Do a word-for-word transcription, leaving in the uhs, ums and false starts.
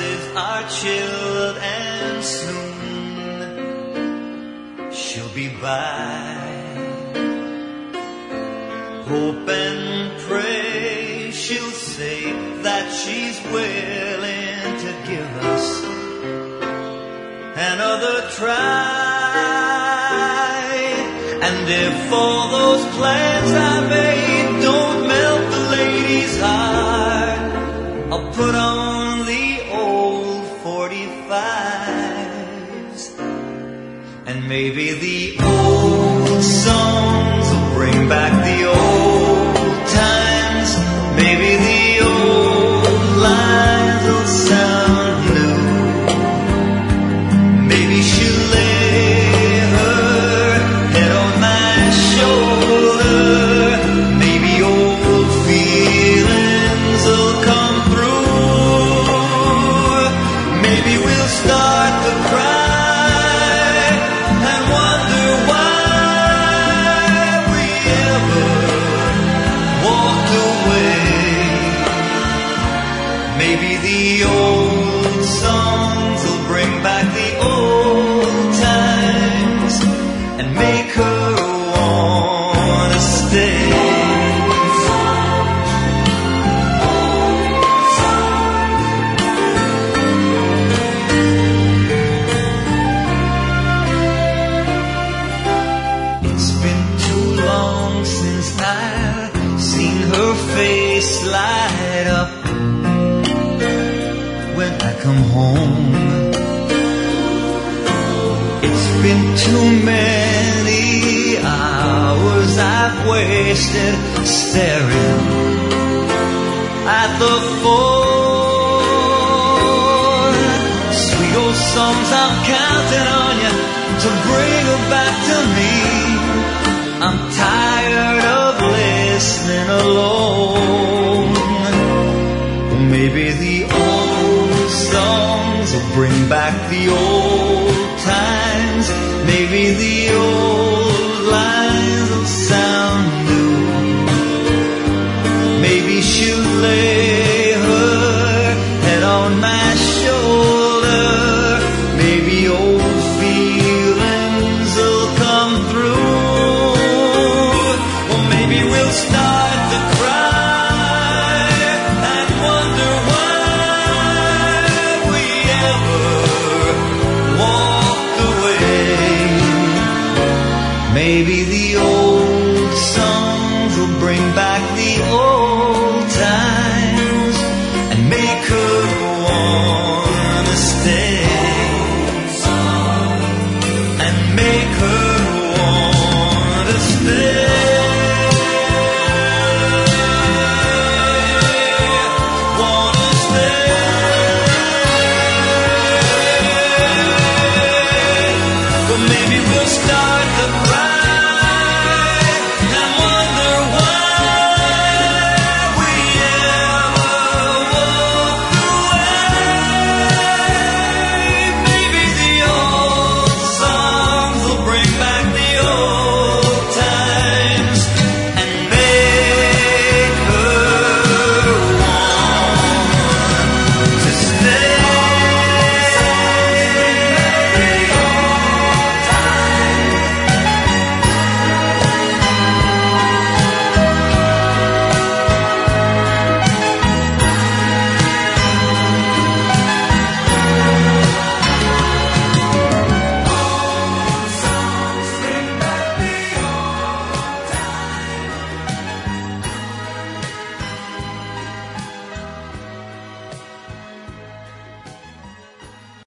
glasses are chilled and soon she'll be by. Hope and pray she'll say that she's willing to give us another try. And if all those plans I made don't melt the lady's heart, I'll put on the old forty-fives, and maybe the old songs will bring back the old times. Maybe the old lines will sound new. Maybe she'll lay her head on my shoulder. Maybe old feelings will come through. Maybe we'll start to cry and wonder why we ever walked away. Maybe the old songs will bring back the old times and make her wanna stay. It's been too long since I've seen her face light up when I come home. It's been too many hours I've wasted staring at the phone. Sweet old songs, I'm counting on you to bring her back to me. I'm tired of listening alone. Maybe the old songs will bring back the old times. Maybe the old lines will sound new. Maybe she'll lay her head on my shoulder. Maybe old feelings will come through. Or maybe we'll start to cry and wonder why we ever walked away. Maybe the old songs will bring back the old times and make her